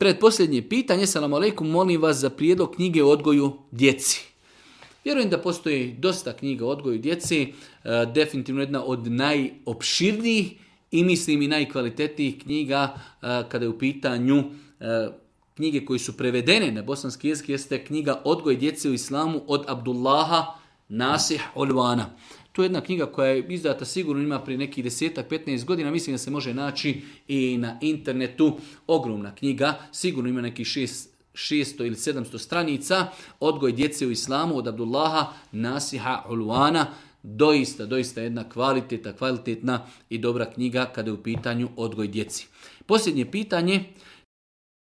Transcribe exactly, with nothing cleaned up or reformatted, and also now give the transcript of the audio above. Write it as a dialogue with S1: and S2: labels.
S1: Predposljednje pitanje, salam alejkum, molim vas za prijedlog knjige o odgoju djeci. Vjerujem da postoji dosta knjiga o odgoju djeci, definitivno jedna od najopširnijih i mislim i najkvalitetnijih knjiga kada je u pitanju knjige koje su prevedene na bosanski jezik, jeste knjiga Odgoj djece u islamu od Abdullaha Nasih Olvana. To je jedna knjiga koja je izdata sigurno ima prije nekih desetak, petnaest godina, mislim da se može naći i na internetu. Ogromna knjiga, sigurno ima nekih šest šesto ili sedamsto stranica, Odgoj djece u islamu od Abdullaha Nasiha Ulvana. Doista, doista jedna kvalitetna, kvalitetna i dobra knjiga kada je u pitanju odgoj djeci. Posljednje pitanje,